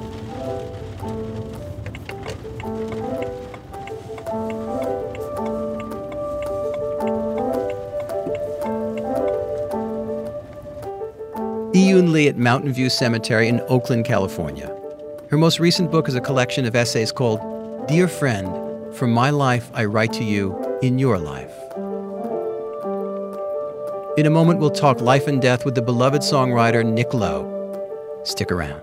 Yiyun Li at Mountain View Cemetery in Oakland, California. Her most recent book is a collection of essays called Dear Friend, From My Life I Write to You in Your Life. In a moment, we'll talk life and death with the beloved songwriter Nick Lowe. Stick around.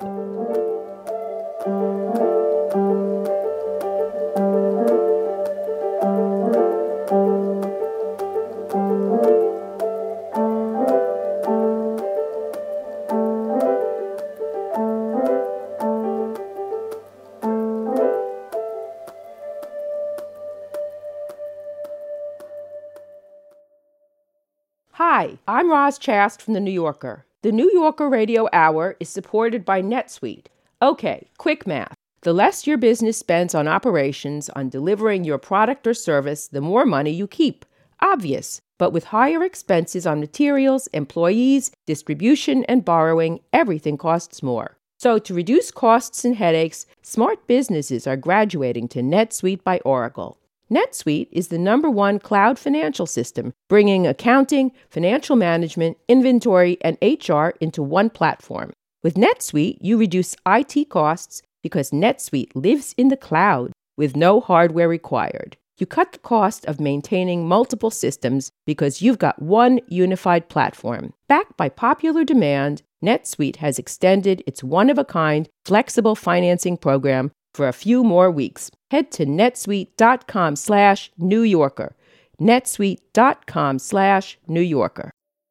Hi, I'm Roz Chast from The New Yorker. The New Yorker Radio Hour is supported by NetSuite. Okay, quick math. The less your business spends on operations, on delivering your product or service, the more money you keep. Obvious. But with higher expenses on materials, employees, distribution, and borrowing, everything costs more. So to reduce costs and headaches, smart businesses are graduating to NetSuite by Oracle. NetSuite is the number one cloud financial system, bringing accounting, financial management, inventory, and H R into one platform. With NetSuite, you reduce I T costs because NetSuite lives in the cloud. with no hardware required. You cut the cost of maintaining multiple systems because you've got one unified platform. Backed by popular demand, NetSuite has extended its one-of-a-kind flexible financing program for a few more weeks. Head to netsuite.com slash New Yorker. netsuite.com slash New Yorker.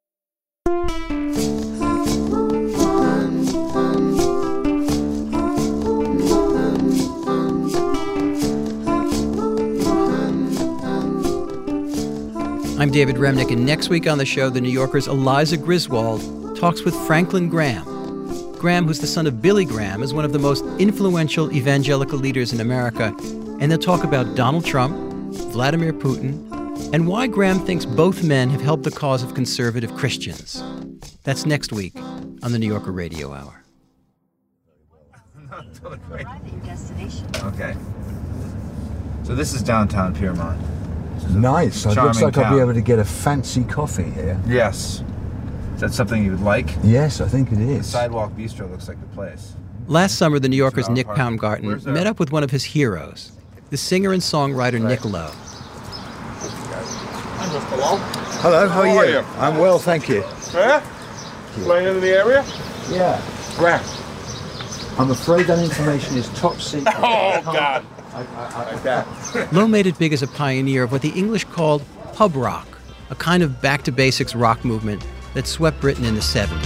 I'm David Remnick, and next week on the show, The New Yorker's Eliza Griswold talks with Franklin Graham. Graham, who's the son of Billy Graham, is one of the most influential evangelical leaders in America, and they'll talk about Donald Trump, Vladimir Putin, and why Graham thinks both men have helped the cause of conservative Christians. That's next week on the New Yorker Radio Hour. Okay. So this is downtown Piermont. Nice. It looks like town. I'll be able to get a fancy coffee here. Yes. Is that something you would like? Yes, I think it is. The Sidewalk Bistro looks like the place. Last summer, the New Yorker's Nick Park. Baumgarten Where's met that? up with one of his heroes, the singer and songwriter Nick Lowe. Hi, Mister Lowe. Hello, how, How are are you? you? I'm well, thank you. Yeah? Playing in the area? Yeah. Where? I'm afraid that information is top secret. Oh, God. I, I, Like that. Lowe made it big as a pioneer of what the English called pub rock, a kind of back-to-basics rock movement that swept Britain in the seventies.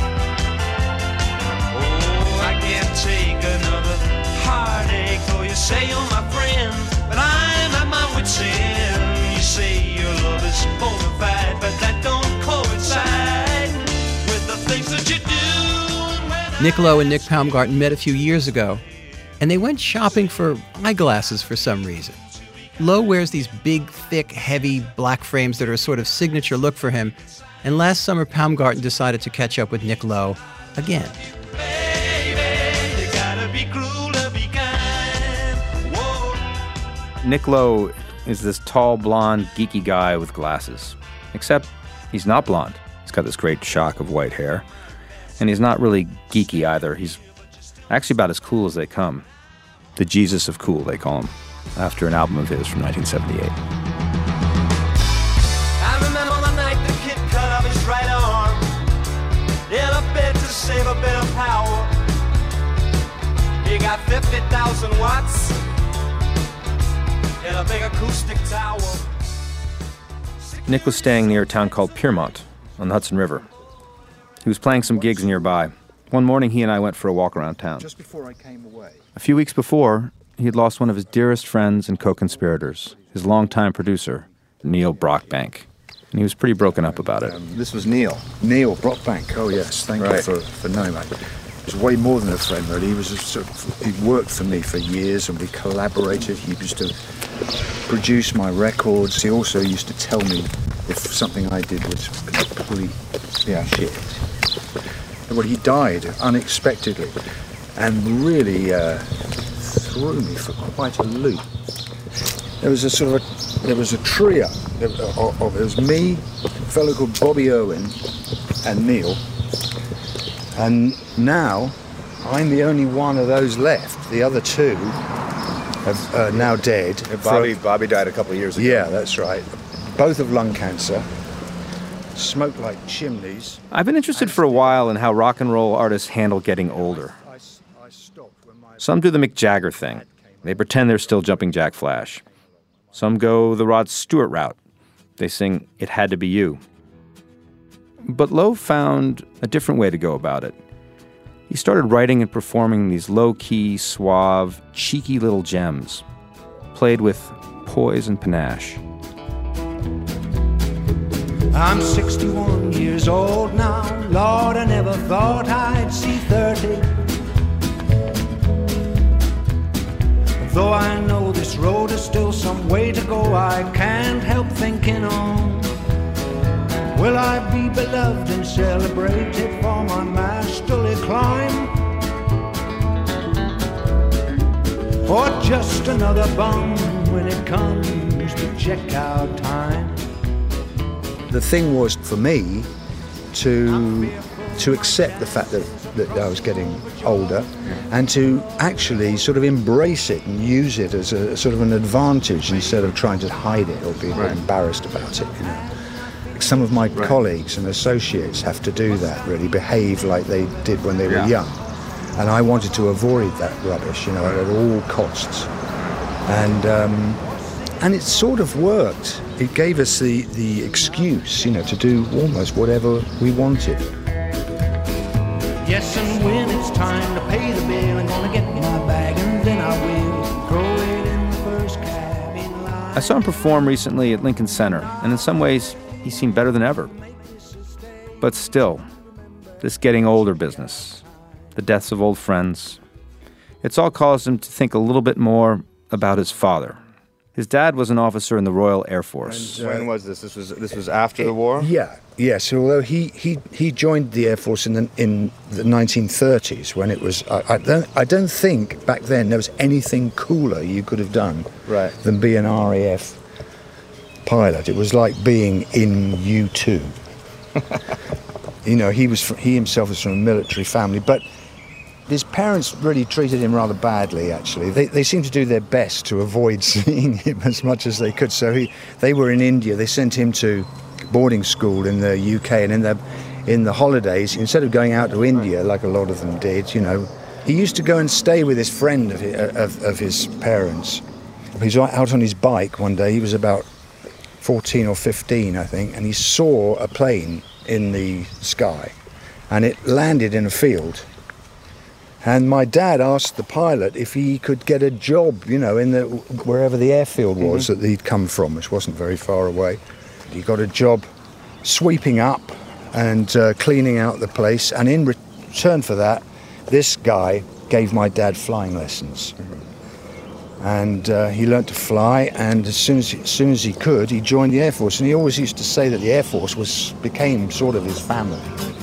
I can't take another heartache, though you say you're my friend, but I'm at my wit's end. You say your love is bona fide, but that don't coincide with the things that you do. Nick Lowe and Nick Baumgarten met a few years ago, and they went shopping for eyeglasses for some reason. Lowe wears these big, thick, heavy black frames that are a sort of signature look for him, and last summer Baumgarten decided to catch up with Nick Lowe again. Nick Lowe is this tall, blonde, geeky guy with glasses. Except he's not blonde. He's got this great shock of white hair. And he's not really geeky either. He's actually about as cool as they come. The Jesus of cool, they call him, after an album of his from nineteen seventy-eight. I remember the night the kid cut off his right arm in a bid to save a bit of power. He got fifty thousand watts in a big acoustic tower. Nick was staying near a town called Piermont on the Hudson River. He was playing some gigs nearby. One morning, he and I went for a walk around town. Just before I came away. A few weeks before, he had lost one of his dearest friends and co-conspirators, his longtime producer, Neil Brockbank. And he was pretty broken up about it. Um, this was Neil. Neil Brockbank. Oh, yes. Thank Right. you for, for knowing that. He was way more than a friend, really. He was a sort of, he worked for me for years, and we collaborated. He used to produce my records. He also used to tell me if something I did was complete, yeah, shit. Well, he died unexpectedly and really uh, threw me for quite a loop. There was a sort of a, there was a trio of, of, of it was me, a fellow called Bobby Irwin, and Neil. And now I'm the only one of those left. The other two have uh, now dead. Bobby, For- Bobby died a couple of years ago. Yeah, that's right. Both of lung cancer. Smoked like chimneys. I've been interested for a while in how rock and roll artists handle getting older. Some do the Mick Jagger thing. They pretend they're still jumping Jack Flash. Some go the Rod Stewart route. They sing It Had to Be You. But Lowe found a different way to go about it. He started writing and performing these low-key, suave, cheeky little gems, played with poise and panache. I'm sixty-one years old now. Lord, I never thought I'd see thirty. Though I know this road is still some way to go, I can't help thinking on. Will I be beloved and celebrated for my masterly climb? Or just another bum when it comes to check out time? The thing was for me to to accept the fact that, that I was getting older, and to actually sort of embrace it and use it as a sort of an advantage instead of trying to hide it or be Right. embarrassed about it. You know, some of my Right. colleagues and associates have to do that, really behave like they did when they were Yeah. young, and I wanted to avoid that rubbish, you know, at all costs, and um, and it sort of worked. It gave us the the excuse, you know, to do almost whatever we wanted. Yes, and when it's time to pay the bill, I'm gonna get my bag and then I will throw it in the first cab in line. I saw him perform recently at Lincoln Center, and in some ways, he seemed better than ever. But still, this getting older business, the deaths of old friends, it's all caused him to think a little bit more about his father. His dad was an officer in the Royal Air Force. When was this? This was this was after the war? Yeah, yes. Although he, he, he joined the Air Force in the in the nineteen thirties when it was. I, I don't I don't think back then there was anything cooler you could have done Right. than be an R A F pilot. It was like being in U two. You know, he was fr- he himself was from a military family, but his parents really treated him rather badly, actually. They they seemed to do their best to avoid seeing him as much as they could. So he, they were in India. They sent him to boarding school in the U K, and in the in the holidays, instead of going out to India like a lot of them did, you know, he used to go and stay with his friend of his, of, of his parents. He was out on his bike one day. He was about fourteen or fifteen, I think, and he saw a plane in the sky, and it landed in a field. And my dad asked the pilot if he could get a job, you know, in the wherever the airfield was Mm-hmm. that he'd come from, which wasn't very far away. He got a job sweeping up and uh, cleaning out the place, and in return for that, this guy gave my dad flying lessons. And uh, he learnt to fly, and as soon as, as soon as he could, he joined the Air Force. And he always used to say that the Air Force was became sort of his family.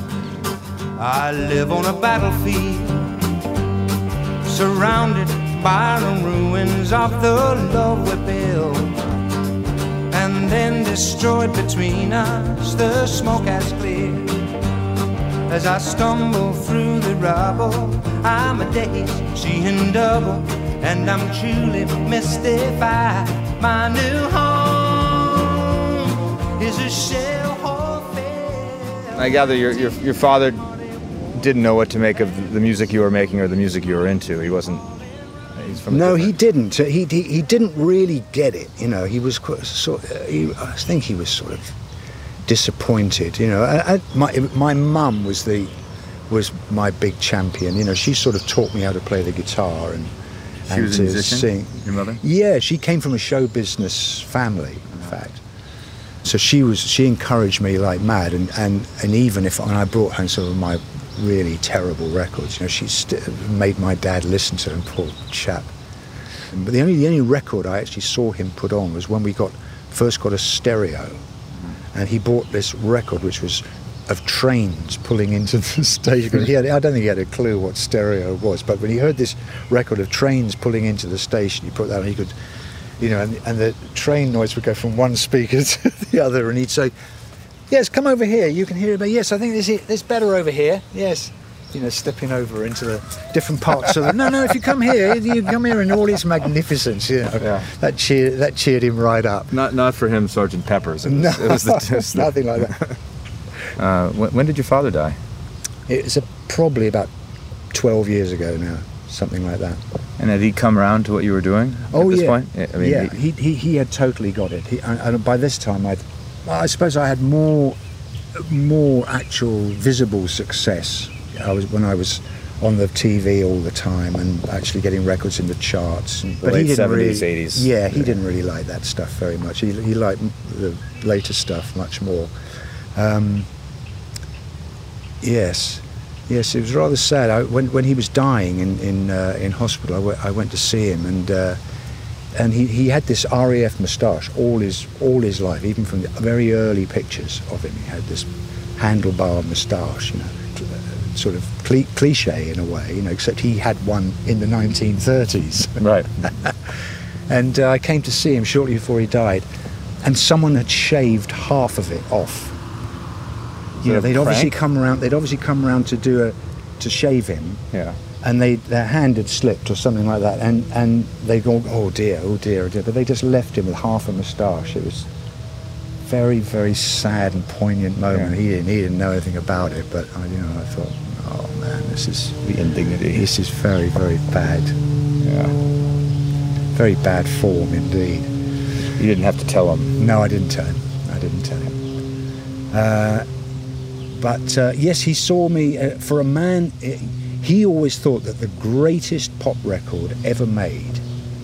I live on a battlefield, surrounded by the ruins of the love we built, and then destroyed between us. The smoke has cleared. As I stumble through the rubble, I'm a daze, seeing double, and I'm truly mystified. My new home is a shell hole. I gather your, your your father didn't know what to make of the music you were making or the music you were into. He wasn't. He's from. a No, different- he didn't. He, he he didn't really get it. You know, he was quite sort. Uh, he, I think he was sort of disappointed. You know, I, I, my my mum was the was my big champion. You know, she sort of taught me how to play the guitar and She and was a to musician? sing. Your mother? Yeah, she came from a show business family, in fact. So she was she encouraged me like mad, and, and, and even if when I brought home some of my really terrible records, you know, she st- made my dad listen to them, poor chap. But the only the only record I actually saw him put on was when we got first got a stereo, and he bought this record which was of trains pulling into the station. He had, I don't think he had a clue what stereo was, but when he heard this record of trains pulling into the station, he put that on. He could, you know, and, and the train noise would go from one speaker to the other, and he'd say, "Yes, come over here. You can hear it." But yes, I think this it's better over here. Yes, you know, stepping over into the different parts of the. No, no. If you come here, you come here in all its magnificence. You know, Yeah. that cheered that cheered him right up. Not not for him, Sergeant Pepper's. It was, No, it was the, it was the- nothing like that. Uh, when, when did your father die? It's a, probably about twelve years ago now, something like that. And had he come around to what you were doing Oh at this yeah, point? I mean, yeah. he- He, he he had totally got it. He, and, and by this time, I'd, I suppose I had more more actual visible success. I was when I was on the T V all the time and actually getting records in the charts. And, The late he didn't seventies, really, eighties. Yeah, he Yeah. didn't really like that stuff very much. He he liked the later stuff much more. Um, yes. Yes, it was rather sad. I, when when he was dying in in uh, in hospital, I, w- I went to see him, and uh, and he, he had this R A F moustache all his all his life, even from the very early pictures of him. He had this handlebar moustache, you know, cl- uh, sort of cli- cliche in a way, you know, except he had one in the nineteen thirties. Right. And uh, I came to see him shortly before he died, and someone had shaved half of it off. You know, they'd obviously prank? come around. They'd obviously come around to do a, to shave him. Yeah. And they their hand had slipped or something like that, and and they go, oh dear, oh dear, oh dear. But they just left him with half a moustache. It was very, very sad and poignant moment. Yeah. He didn't he didn't know anything about it, but I, you know, I thought, oh man, this is the indignity. This is very, very bad. Yeah. Very bad form indeed. You didn't have to tell him. No, I didn't tell him. I didn't tell him. Uh, but uh, yes, he saw me uh, for a man. Uh, he always thought that the greatest pop record ever made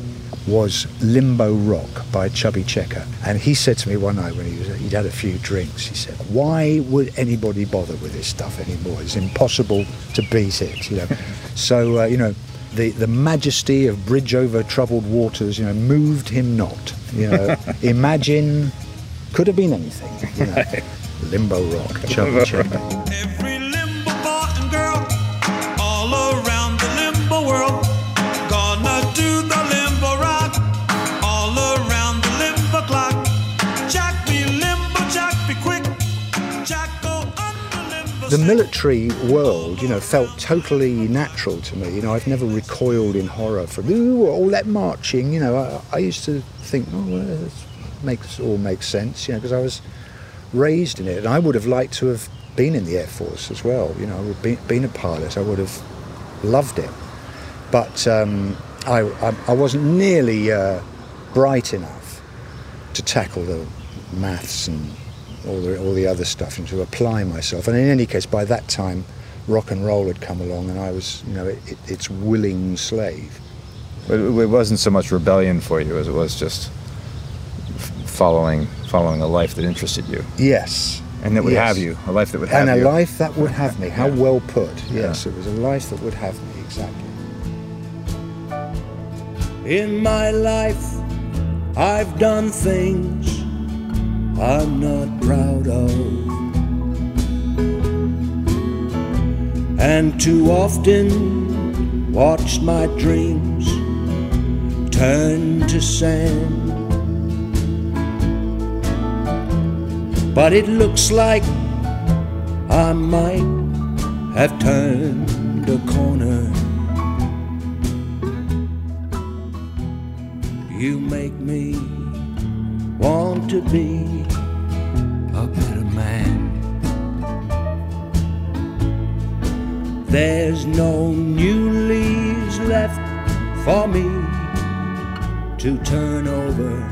was Limbo Rock by Chubby Checker. And he said to me one night when he was, he'd had a few drinks, he said, why would anybody bother with this stuff anymore? It's impossible to beat it, you know. So, uh, you know, the, the majesty of Bridge Over Troubled Waters, you know, moved him not. You know, Imagine could have been anything, you know. Limbo Rock, Chubby Checker. Every limbo boy and girl all around the limbo world gonna do the limbo rock all around the limbo clock. Jack be limbo, Jack be quick, Jack go under limbo. The military world, you know, felt totally natural to me. You know, I've never recoiled in horror from ooh, all that marching. You know, I, I used to think, oh, well, this makes all makes sense. You know, because I was raised in it, and I would have liked to have been in the Air Force as well. You know, I would have been, been a pilot. I would have loved it, but um, I, I I wasn't nearly uh, bright enough to tackle the maths and all the all the other stuff and to apply myself. And in any case, by that time, rock and roll had come along, and I was, you know, it, it, its willing slave. It, it wasn't so much rebellion for you as it was just following following a life that interested you. Yes. And that would yes. have you, a life that would have and you. And a life that would have me. How yeah. well put. Yes, yeah. It was a life that would have me, exactly. In my life, I've done things I'm not proud of, and too often watched my dreams turn to sand. But it looks like I might have turned a corner. You make me want to be a better man. There's no new leaves left for me to turn over.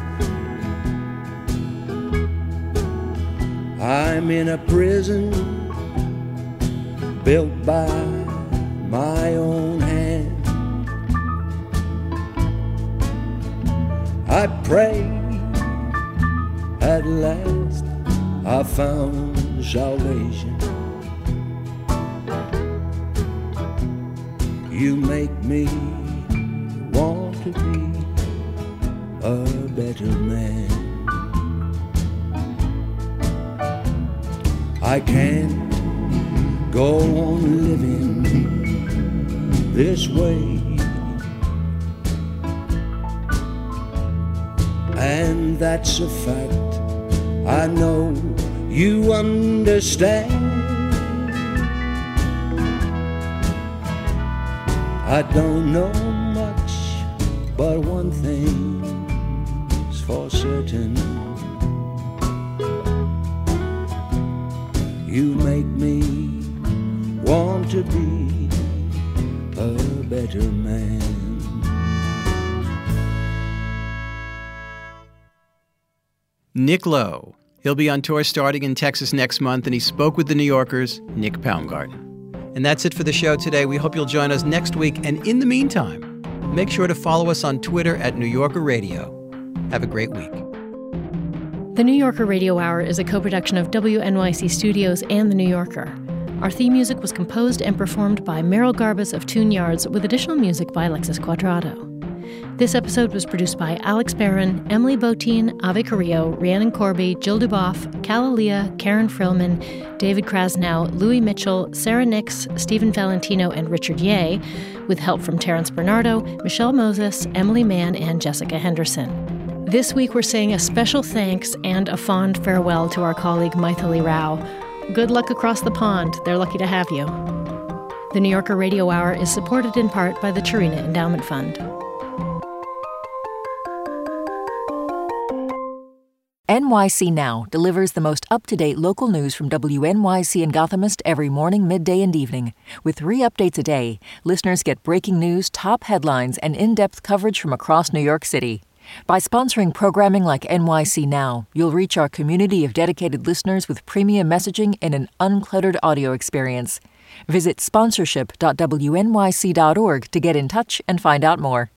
I'm in a prison built by my own hand. I pray at last I found salvation. You make me want to be a better man. I can't go on living this way, and that's a fact I know you understand. I don't know much, but one thing's for certain. You make me want to be a better man. Nick Lowe. He'll be on tour starting in Texas next month, and he spoke with the New Yorker's Nick Poundgarten. And that's it for the show today. We hope you'll join us next week. And in the meantime, make sure to follow us on Twitter at New Yorker Radio. Have a great week. The New Yorker Radio Hour is a co-production of W N Y C Studios and The New Yorker. Our theme music was composed and performed by Meryl Garbus of Tune Yards, with additional music by Alexis Quadrado. This episode was produced by Alex Barron, Emily Botein, Ave Carrillo, Rhiannon Corby, Jill Duboff, Calalia, Karen Frillman, David Krasnow, Louis Mitchell, Sarah Nix, Stephen Valentino, and Richard Ye, with help from Terrence Bernardo, Michelle Moses, Emily Mann, and Jessica Henderson. This week we're saying a special thanks and a fond farewell to our colleague Maithili Rao. Good luck across the pond. They're lucky to have you. The New Yorker Radio Hour is supported in part by the Chirina Endowment Fund. N Y C Now delivers the most up-to-date local news from W N Y C and Gothamist every morning, midday, and evening. With three updates a day, listeners get breaking news, top headlines, and in-depth coverage from across New York City. By sponsoring programming like N Y C Now, you'll reach our community of dedicated listeners with premium messaging and an uncluttered audio experience. Visit sponsorship dot W N Y C dot org to get in touch and find out more.